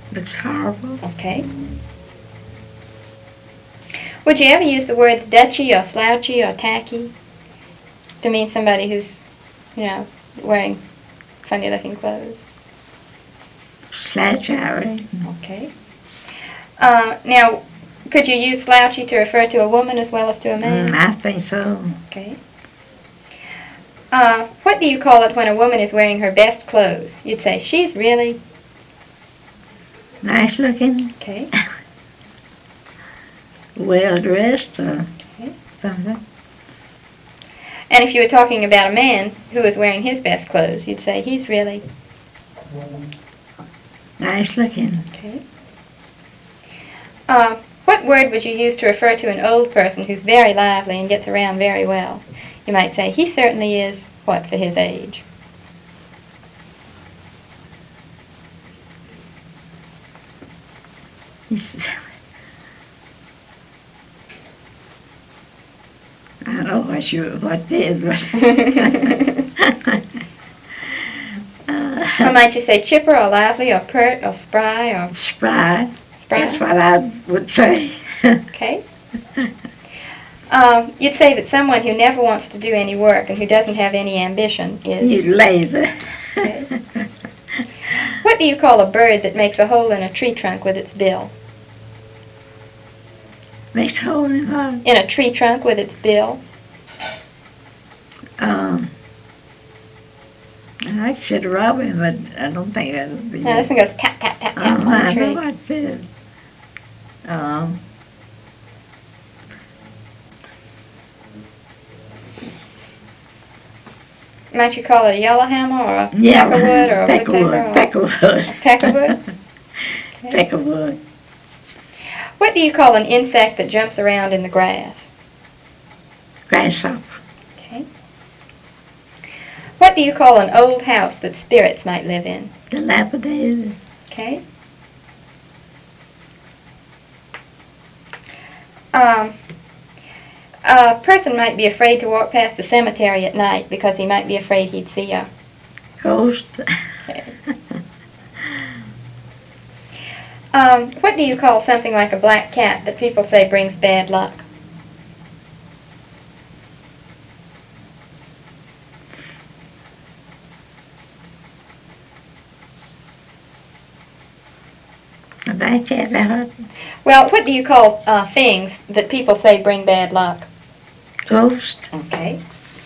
Looks horrible. Okay. Would you ever use the words dutchy or slouchy or tacky to mean somebody who's, wearing funny-looking clothes? Slouchy, I reckon. Okay. Now, could you use slouchy to refer to a woman as well as to a man? I think so. Okay. What do you call it when a woman is wearing her best clothes? You'd say, she's really... Nice looking. Okay. Well dressed or Okay. something. And if you were talking about a man who was wearing his best clothes, you'd say, he's really... Nice looking. Okay. What word would you use to refer to an old person who's very lively and gets around very well? You might say, he certainly is, what, for his age? I don't know what did, but Or might you say chipper or lively or pert or spry or... spry. Spry? That's what I would say. Okay. You'd say that someone who never wants to do any work and who doesn't have any ambition is... You lazy. Okay. What do you call a bird that makes a hole in a tree trunk with its bill? Makes a hole in her. In a tree trunk with its bill? I should robin, but I don't think that would be. Now this one goes tap, tap, tap, tap on the I tree. know what did. Might you call it a yellowhammer or a peckerwood or a woodpecker? Peckerwood. Peckerwood? Okay. Peckerwood. What do you call an insect that jumps around in the grass? Grasshopper. Okay. What do you call an old house that spirits might live in? Dilapidated. Okay. A person might be afraid to walk past a cemetery at night because he might be afraid he'd see a... Ghost. Okay. What do you call something like a black cat that people say brings bad luck? A black cat, that what? Well, what do you call things that people say bring bad luck? Ghost. Okay.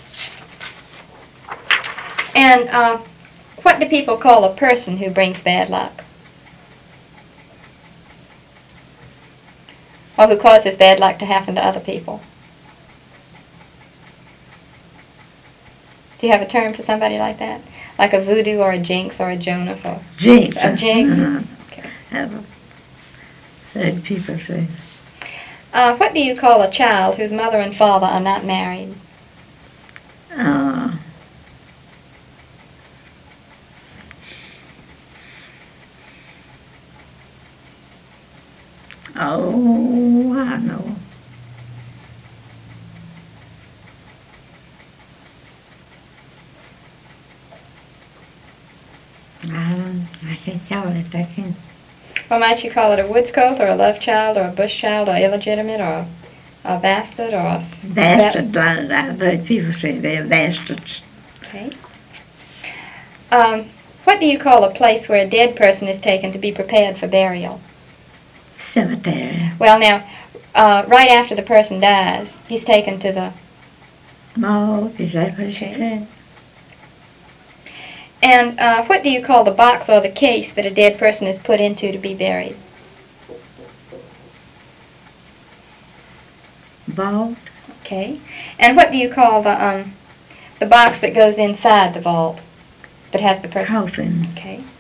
And what do people call a person who brings bad luck? Or who causes bad luck to happen to other people? Do you have a term for somebody like that? Like a voodoo or a jinx or a Jonas or... Jinx. A jinx? Okay. Heard people say. What do you call a child whose mother and father are not married? Oh, I know. I can't tell it. I can't. Or might you call it a woods colt or a love child or a bush child or illegitimate or a bastard or a... Bastard. I've heard people say they're bastards. Okay. What do you call a place where a dead person is taken to be prepared for burial? Cemetery. Well, now, right after the person dies, he's taken to the... Oh, is that what you Okay. said? And what do you call the box or the case that a dead person is put into to be buried? Vault. Okay. And what do you call the box that goes inside the vault that has the person? Coffin. Okay.